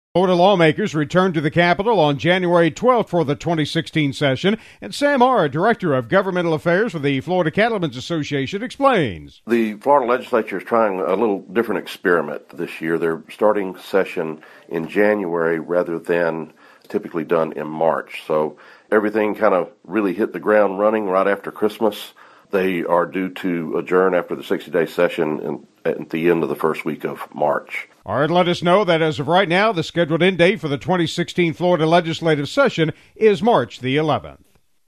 Florida lawmakers returned to the Capitol on January 12th for the 2016 session, and Sam Arra, Director of Governmental Affairs for the Florida Cattlemen's Association, explains. The Florida legislature is trying a little different experiment this year. They're starting session in January rather than typically done in March. So everything kind of really hit the ground running right after Christmas. They are due to adjourn after the 60-day session at the end of the first week of March. Art let us know that as of right now, the scheduled end date for the 2016 Florida legislative session is March the 11th.